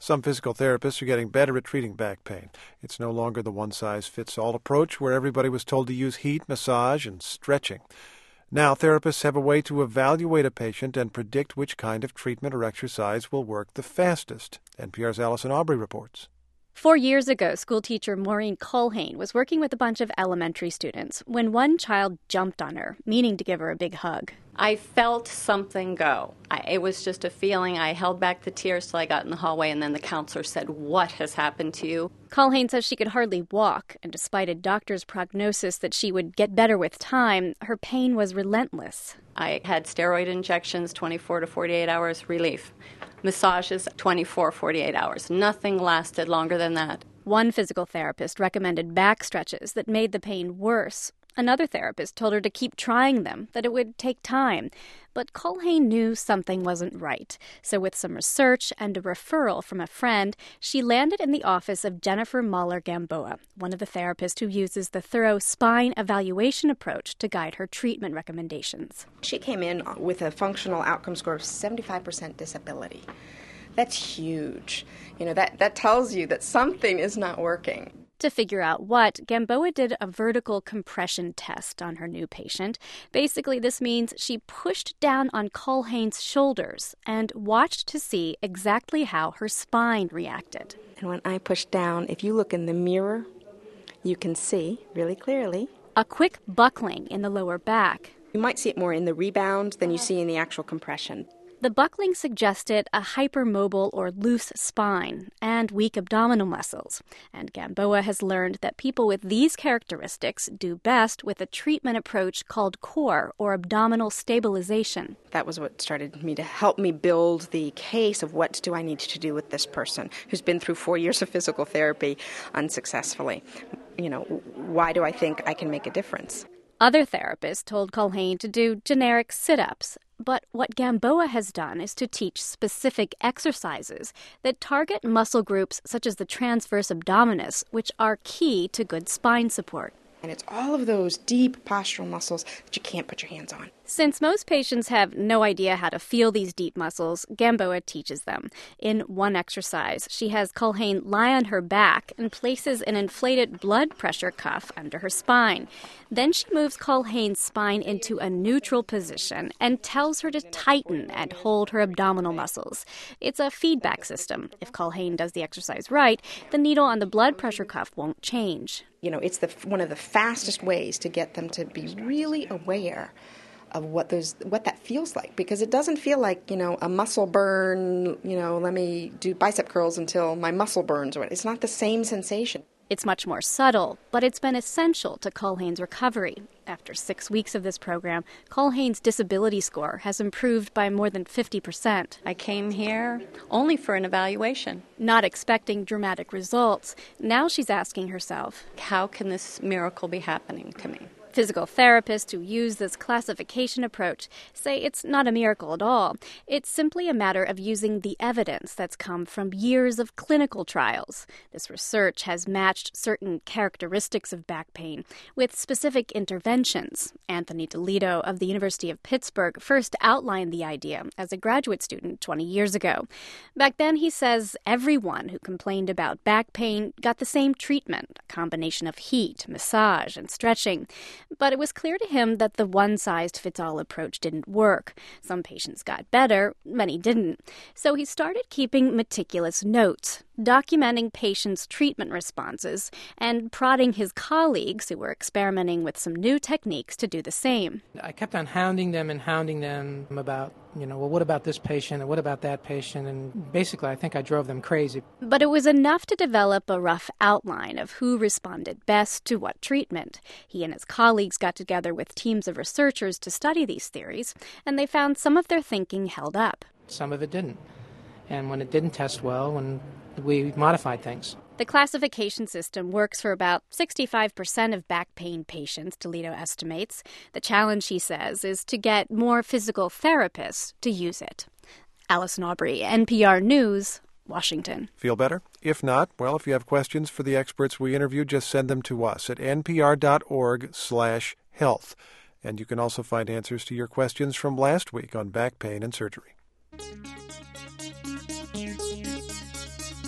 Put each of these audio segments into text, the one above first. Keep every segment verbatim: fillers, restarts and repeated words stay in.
Some physical therapists are getting better at treating back pain. It's no longer the one-size-fits-all approach where everybody was told to use heat, massage, and stretching. Now therapists have a way to evaluate a patient and predict which kind of treatment or exercise will work the fastest. N P R's Allison Aubrey reports. Four years ago, schoolteacher Maureen Culhane was working with a bunch of elementary students when one child jumped on her, meaning to give her a big hug. I felt something go. I, it was just a feeling. I held back the tears till I got in the hallway, and then the counselor said, "What has happened to you?" Culhane says she could hardly walk, and despite a doctor's prognosis that she would get better with time, her pain was relentless. I had steroid injections, twenty-four to forty-eight hours relief. Massages, twenty-four, forty-eight hours. Nothing lasted longer than that. One physical therapist recommended back stretches that made the pain worse. Another therapist told her to keep trying them, that it would take time. But Culhane knew something wasn't right. So with some research and a referral from a friend, she landed in the office of Jennifer Mahler-Gamboa, one of the therapists who uses the thorough spine evaluation approach to guide her treatment recommendations. She came in with a functional outcome score of seventy-five percent disability. That's huge. You know, that, that tells you that something is not working. To figure out what, Gamboa did a vertical compression test on her new patient. Basically, this means she pushed down on Culhane's shoulders and watched to see exactly how her spine reacted. And when I push down, if you look in the mirror, you can see really clearly a quick buckling in the lower back. You might see it more in the rebound than you see in the actual compression. The buckling suggested a hypermobile or loose spine and weak abdominal muscles. And Gamboa has learned that people with these characteristics do best with a treatment approach called core or abdominal stabilization. That was what started me to help me build the case of what do I need to do with this person who's been through four years of physical therapy unsuccessfully. You know, why do I think I can make a difference? Other therapists told Culhane to do generic sit-ups. But what Gamboa has done is to teach specific exercises that target muscle groups such as the transverse abdominis, which are key to good spine support. And it's all of those deep postural muscles that you can't put your hands on. Since most patients have no idea how to feel these deep muscles, Gamboa teaches them. In one exercise, she has Culhane lie on her back and places an inflated blood pressure cuff under her spine. Then she moves Culhane's spine into a neutral position and tells her to tighten and hold her abdominal muscles. It's a feedback system. If Culhane does the exercise right, the needle on the blood pressure cuff won't change. You know, it's the one of the fastest ways to get them to be really aware of what those what that feels like, because it doesn't feel like, you know, a muscle burn, you know, let me do bicep curls until my muscle burns. It's not the same sensation. It's much more subtle, but it's been essential to Culhane's recovery. After six weeks of this program, Culhane's disability score has improved by more than fifty percent. I came here only for an evaluation. Not expecting dramatic results, now she's asking herself, how can this miracle be happening to me? Physical therapists who use this classification approach say it's not a miracle at all. It's simply a matter of using the evidence that's come from years of clinical trials. This research has matched certain characteristics of back pain with specific interventions. Anthony DeLito of the University of Pittsburgh first outlined the idea as a graduate student twenty years ago. Back then, he says everyone who complained about back pain got the same treatment, a combination of heat, massage, and stretching. But it was clear to him that the one-size-fits-all approach didn't work. Some patients got better, many didn't. So he started keeping meticulous notes, documenting patients' treatment responses, and prodding his colleagues who were experimenting with some new techniques to do the same. I kept on hounding them and hounding them about, you know, well, what about this patient and what about that patient? And basically, I think I drove them crazy. But it was enough to develop a rough outline of who responded best to what treatment. He and his colleagues got together with teams of researchers to study these theories, and they found some of their thinking held up. Some of it didn't. And when it didn't test well, when we modified things. The classification system works for about sixty-five percent of back pain patients, DeLito estimates. The challenge, he says, is to get more physical therapists to use it. Allison Aubrey, N P R News, Washington. Feel better? If not, well, if you have questions for the experts we interviewed, just send them to us at npr.org slash health. And you can also find answers to your questions from last week on back pain and surgery.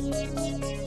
you.